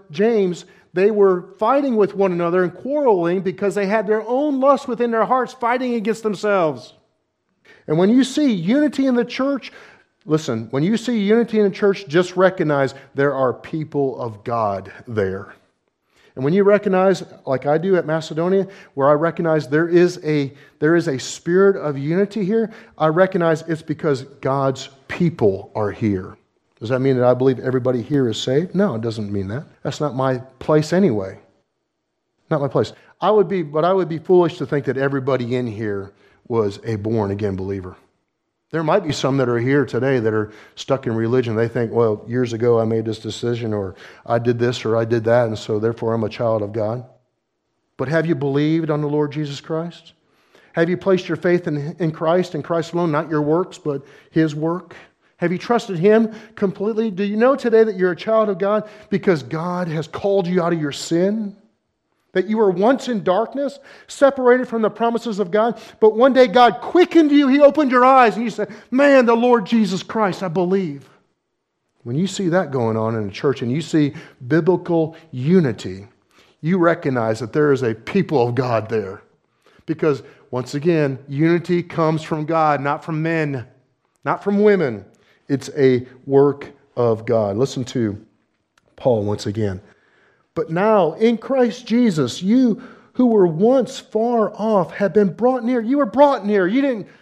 fighting with one another and quarreling because they had their own lust within their hearts fighting against themselves. And when you see unity in the church, listen, when you see unity in the church, just recognize there are people of God there. And when you recognize, like I do at Macedonia, where I recognize there is a spirit of unity here, I recognize it's because God's people are here. Does that mean that I believe everybody here is saved? No, it doesn't mean that. That's not my place anyway. Not my place. I would be foolish to think that everybody in here was a born-again believer. There might be some that are here today that are stuck in religion. They think, well, years ago I made this decision, or I did this, or I did that, and so therefore I'm a child of God. But have you believed on the Lord Jesus Christ? Have you placed your faith in Christ and Christ alone, not your works, but His work? Have you trusted Him completely? Do you know today that you're a child of God because God has called you out of your sin? That you were once in darkness, separated from the promises of God, but one day God quickened you, He opened your eyes, and you said, man, the Lord Jesus Christ, I believe. When you see that going on in a church and you see biblical unity, you recognize that there is a people of God there. Because, once again, unity comes from God, not from men, not from women. It's a work of God. Listen to Paul once again. But now, in Christ Jesus, you who were once far off have been brought near. You were brought near. You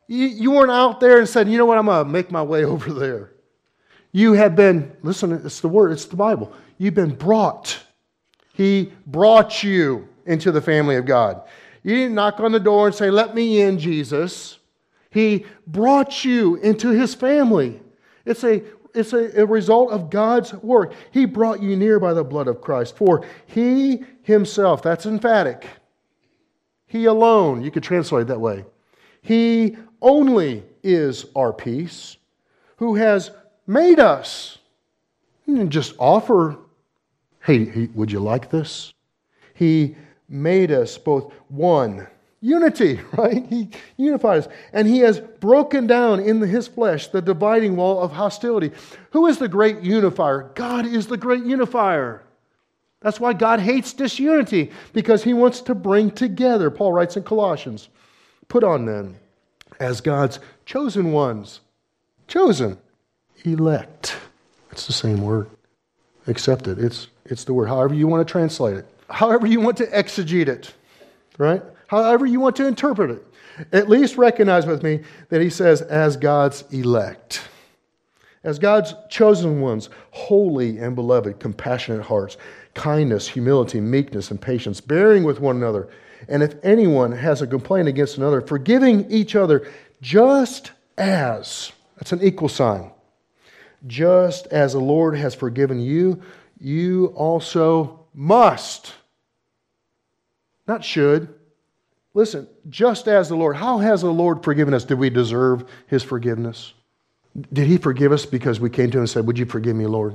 You weren't out there and said, you know what, I'm going to make my way over there. You have been, listen, it's the word, it's the Bible. You've been brought. He brought you into the family of God. You didn't knock on the door and say, let me in, Jesus. He brought you into His family. It's a result of God's work. He brought you near by the blood of Christ. For He Himself, that's emphatic. He alone, you could translate it that way. He only is our peace, who has made us. He didn't just offer, hey, would you like this? He made us both one. Unity, right? He unified us. And He has broken down in His flesh the dividing wall of hostility. Who is the great unifier? God is the great unifier. That's why God hates disunity, because He wants to bring together. Paul writes in Colossians, put on then, as God's chosen ones. Chosen. Elect. It's the same word. Accepted. It's the word. However you want to translate it. However you want to exegete it. Right? However you want to interpret it. At least recognize with me that he says, as God's elect. As God's chosen ones, holy and beloved, compassionate hearts, kindness, humility, meekness, and patience, bearing with one another. And if anyone has a complaint against another, forgiving each other, just as, that's an equal sign, just as the Lord has forgiven you, you also must. Not should. Listen, just as the Lord. How has the Lord forgiven us? Did we deserve His forgiveness? Did He forgive us because we came to Him and said, would you forgive me, Lord?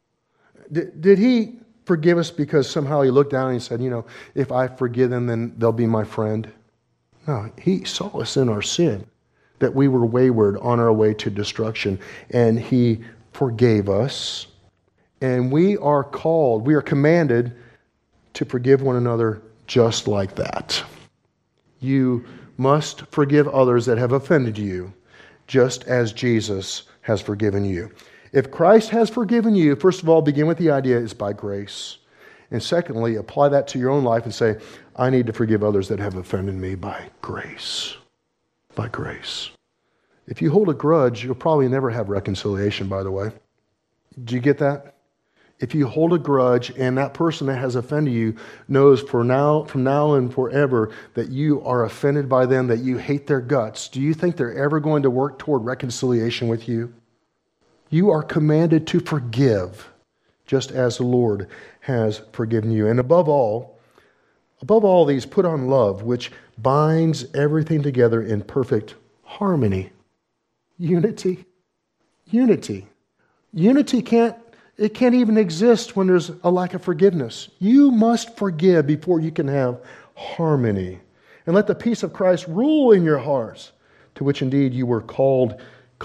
Did He forgive us because somehow He looked down and He said, you know, if I forgive them, then they'll be my friend? No, He saw us in our sin, that we were wayward on our way to destruction, and He forgave us. And we are commanded to forgive one another just like that. You must forgive others that have offended you, just as Jesus has forgiven you. If Christ has forgiven you, first of all, begin with the idea it's by grace. And secondly, apply that to your own life and say, I need to forgive others that have offended me by grace. By grace. If you hold a grudge, you'll probably never have reconciliation, by the way. Do you get that? If you hold a grudge and that person that has offended you knows from now and forever that you are offended by them, that you hate their guts, do you think they're ever going to work toward reconciliation with you? You are commanded to forgive, just as the Lord has forgiven you. And above all these, put on love, which binds everything together in perfect harmony. Unity. Unity. Unity can't even exist when there's a lack of forgiveness. You must forgive before you can have harmony. And let the peace of Christ rule in your hearts, to which indeed you were called.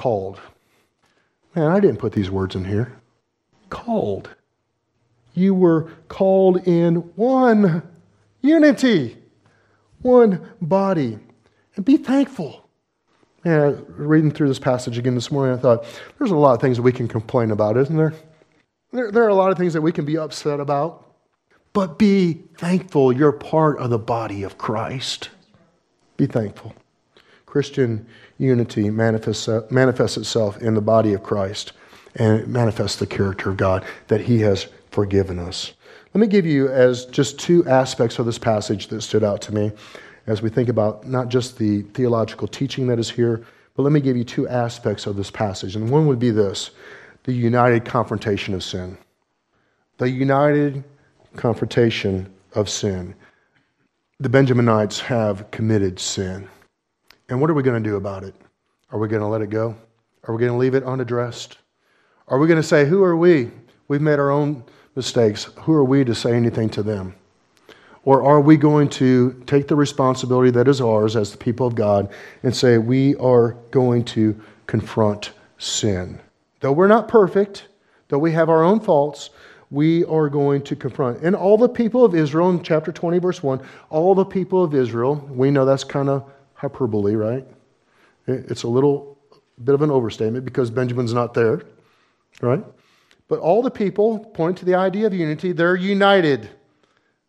Man, I didn't put these words in here. Called. You were called in one unity, one body. And be thankful. Man, reading through this passage again this morning, I thought, there's a lot of things that we can complain about, isn't there? There are a lot of things that we can be upset about. But be thankful you're part of the body of Christ. Be thankful. Christian unity manifests itself in the body of Christ, and it manifests the character of God, that He has forgiven us. Let me give you as just two aspects of this passage that stood out to me as we think about not just the theological teaching that is here, but let me give you two aspects of this passage. And one would be this: the united confrontation of sin. The united confrontation of sin. The Benjaminites have committed sin. And what are we going to do about it? Are we going to let it go? Are we going to leave it unaddressed? Are we going to say, who are we? We've made our own mistakes. Who are we to say anything to them? Or are we going to take the responsibility that is ours as the people of God and say we are going to confront sin? Though we're not perfect, though we have our own faults, we are going to confront. And all the people of Israel, in chapter 20, verse 1, all the people of Israel, we know that's kind of hyperbole, right? It's a little bit of an overstatement because Benjamin's not there, right? But all the people, pointing to the idea of unity, they're united.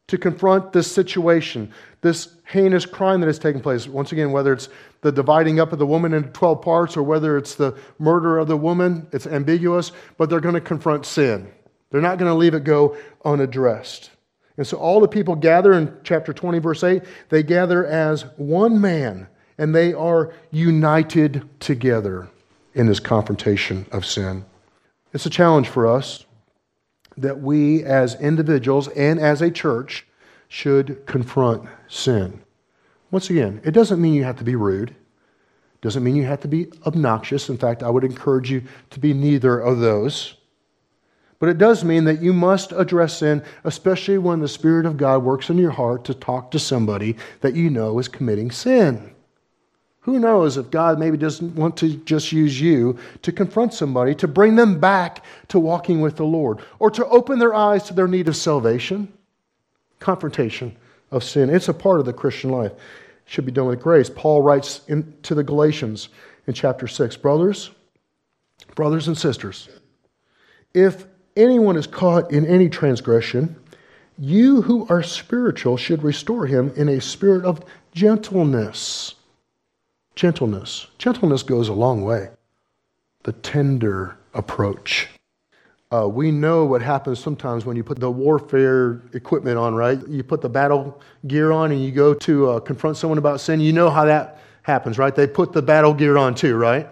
to confront this situation, this heinous crime that has taken place. Once again, whether it's the dividing up of the woman into 12 parts or whether it's the murder of the woman, it's ambiguous, but they're going to confront sin. They're not going to leave it go unaddressed. And so all the people gather in chapter 20, verse 8, they gather as one man, and they are united together in this confrontation of sin. It's a challenge for us that we as individuals and as a church should confront sin. Once again, it doesn't mean you have to be rude. It doesn't mean you have to be obnoxious. In fact, I would encourage you to be neither of those. But it does mean that you must address sin, especially when the Spirit of God works in your heart to talk to somebody that you know is committing sin. Who knows if God maybe doesn't want to just use you to confront somebody, to bring them back to walking with the Lord, or to open their eyes to their need of salvation. Confrontation of sin. It's a part of the Christian life. It should be done with grace. Paul writes to the Galatians in chapter 6, brothers and sisters, if anyone is caught in any transgression, you who are spiritual should restore him in a spirit of gentleness. Gentleness. Gentleness goes a long way. The tender approach. We know what happens sometimes when you put the warfare equipment on, right? You put the battle gear on and you go to confront someone about sin. You know how that happens, right? They put the battle gear on too, right?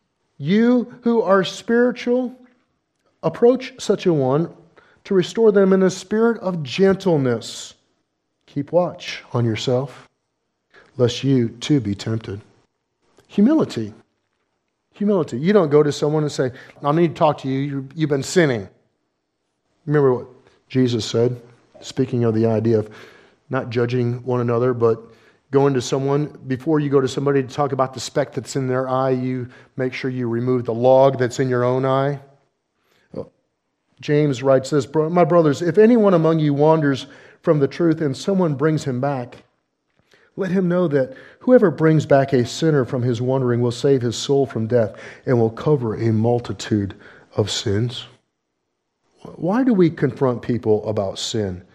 You who are spiritual, approach such a one to restore them in a spirit of gentleness. Keep watch on yourself, lest you too be tempted. Humility. Humility. You don't go to someone and say, I need to talk to you. You've been sinning. Remember what Jesus said, speaking of the idea of not judging one another, but going to someone, before you go to somebody to talk about the speck that's in their eye, you make sure you remove the log that's in your own eye. James writes this, my brothers, if anyone among you wanders from the truth and someone brings him back, let him know that whoever brings back a sinner from his wandering will save his soul from death and will cover a multitude of sins. Why do we confront people about sin?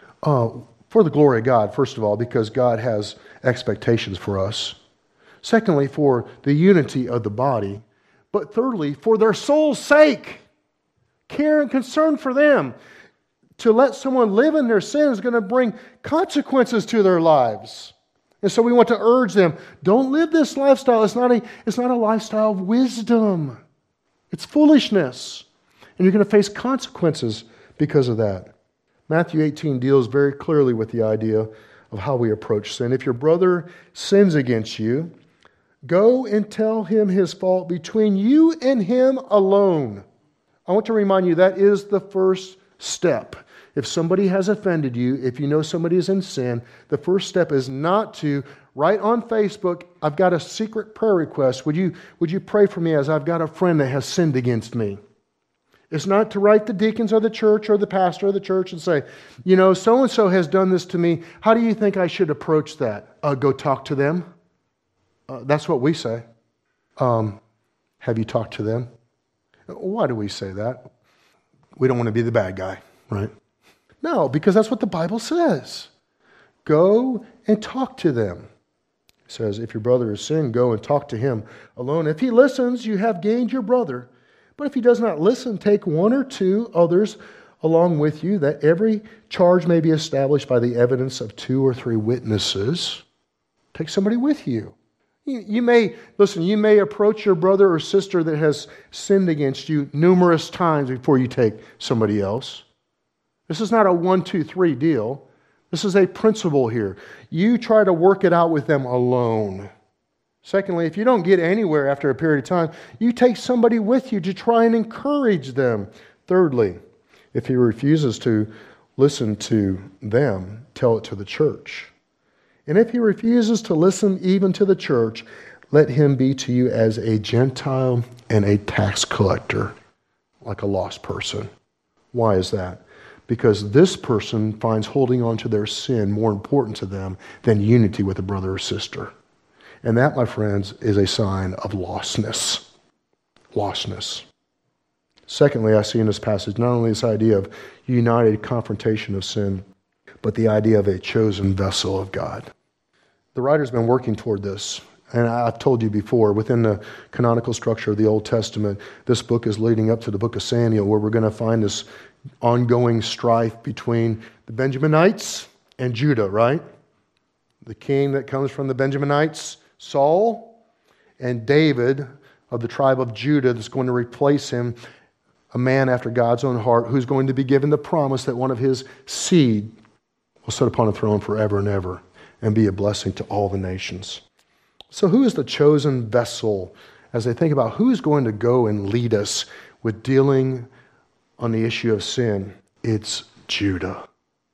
For the glory of God, first of all, because God has expectations for us. Secondly, for the unity of the body. But thirdly, for their soul's sake. Care and concern for them. To let someone live in their sin is going to bring consequences to their lives. And so we want to urge them, don't live this lifestyle. It's not a lifestyle of wisdom. It's foolishness. And you're going to face consequences because of that. Matthew 18 deals very clearly with the idea of how we approach sin. If your brother sins against you, go and tell him his fault between you and him alone. I want to remind you that is the first step. If somebody has offended you, if you know somebody is in sin, the first step is not to write on Facebook, I've got a secret prayer request. Would you pray for me as I've got a friend that has sinned against me? It's not to write the deacons of the church or the pastor of the church and say, so-and-so has done this to me. How do you think I should approach that? Go talk to them. That's what we say. Have you talked to them? Why do we say that? We don't want to be the bad guy, right? No, because that's what the Bible says. Go and talk to them. It says, if your brother has sinned, go and talk to him alone. If he listens, you have gained your brother. But if he does not listen, take one or two others along with you, that every charge may be established by the evidence of 2 or 3 witnesses. Take somebody with you. You may approach your brother or sister that has sinned against you numerous times before you take somebody else. This is not a 1, 2, 3 deal. This is a principle here. You try to work it out with them alone. Secondly, if you don't get anywhere after a period of time, you take somebody with you to try and encourage them. Thirdly, if he refuses to listen to them, tell it to the church. And if he refuses to listen even to the church, let him be to you as a Gentile and a tax collector, like a lost person. Why is that? Because this person finds holding on to their sin more important to them than unity with a brother or sister. And that, my friends, is a sign of lostness. Lostness. Secondly, I see in this passage not only this idea of united confrontation of sin, but the idea of a chosen vessel of God. The writer's been working toward this. And I've told you before, within the canonical structure of the Old Testament, this book is leading up to the book of Samuel, where we're going to find this ongoing strife between the Benjaminites and Judah, right? The king that comes from the Benjaminites, Saul, and David of the tribe of Judah that's going to replace him, a man after God's own heart, who's going to be given the promise that one of his seed will sit upon a throne forever and ever and be a blessing to all the nations. So who is the chosen vessel as they think about who's going to go and lead us with dealing on the issue of sin? It's Judah,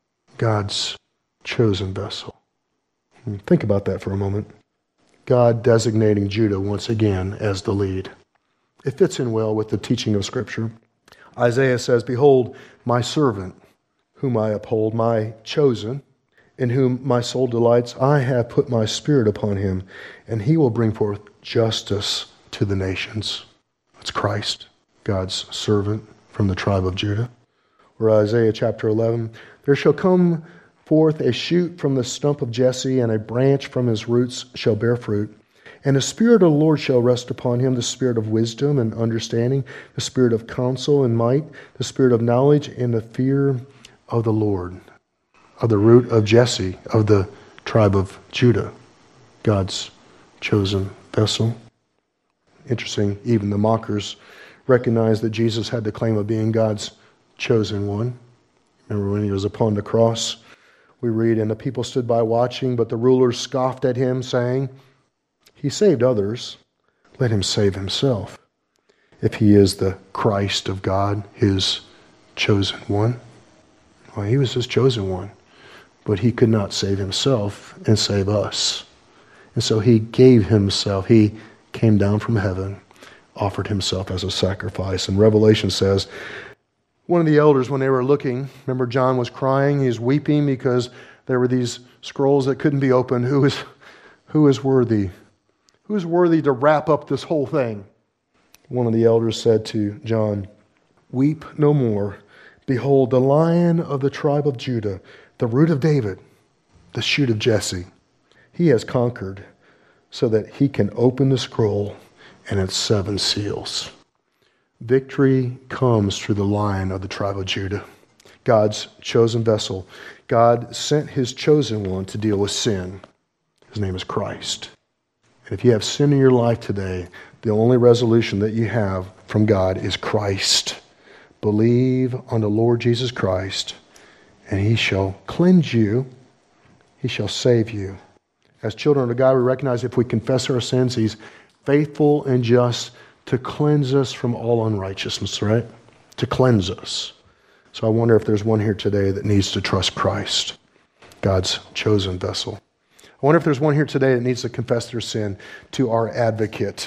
God's chosen vessel. Think about that for a moment. God designating Judah once again as the lead. It fits in well with the teaching of Scripture. Isaiah says, "Behold, my servant, whom I uphold, my chosen, in whom my soul delights, I have put my spirit upon him, and he will bring forth justice to the nations." That's Christ, God's servant from the tribe of Judah. Or Isaiah chapter 11, "There shall come forth a shoot from the stump of Jesse, and a branch from his roots shall bear fruit. And the Spirit of the Lord shall rest upon him, the Spirit of wisdom and understanding, the Spirit of counsel and might, the Spirit of knowledge and the fear of the Lord." Of the root of Jesse, of the tribe of Judah, God's chosen vessel. Interesting, even the mockers recognized that Jesus had the claim of being God's chosen one. Remember when he was upon the cross? We read, "And the people stood by watching, but the rulers scoffed at him, saying, 'He saved others, let him save himself, if he is the Christ of God, his chosen one.'" Well, he was his chosen one. But he could not save himself and save us. And so he gave himself. He came down from heaven, offered himself as a sacrifice. And Revelation says, one of the elders, when they were looking, remember John was crying, he was weeping because there were these scrolls that couldn't be opened. Who is worthy? Who is worthy to wrap up this whole thing? One of the elders said to John, "Weep no more. Behold, the Lion of the tribe of Judah, the root of David, the shoot of Jesse, he has conquered so that he can open the scroll and its 7 seals." Victory comes through the Lion of the tribe of Judah, God's chosen vessel. God sent his chosen one to deal with sin. His name is Christ. And if you have sin in your life today, the only resolution that you have from God is Christ. Believe on the Lord Jesus Christ, and he shall cleanse you. He shall save you. As children of God, we recognize if we confess our sins, he's faithful and just to cleanse us from all unrighteousness, right? To cleanse us. So I wonder if there's one here today that needs to trust Christ, God's chosen vessel. I wonder if there's one here today that needs to confess their sin to our advocate,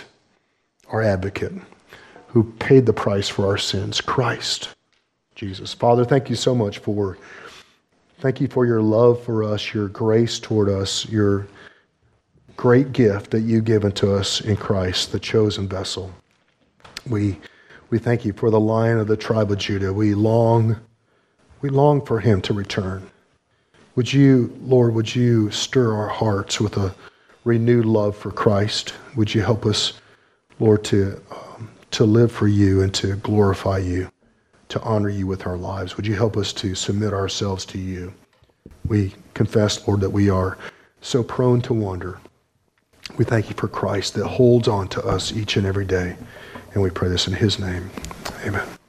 who paid the price for our sins, Christ Jesus. Father, thank you so much thank you for your love for us, your grace toward us, your great gift that you've given to us in Christ, the chosen vessel. We thank you for the Lion of the tribe of Judah. We long for him to return. Would you, Lord, stir our hearts with a renewed love for Christ? Would you help us, Lord, to live for you and to glorify you, to honor you with our lives? Would you help us to submit ourselves to you? We confess, Lord, that we are so prone to wander. We thank you for Christ that holds on to us each and every day. And we pray this in his name. Amen.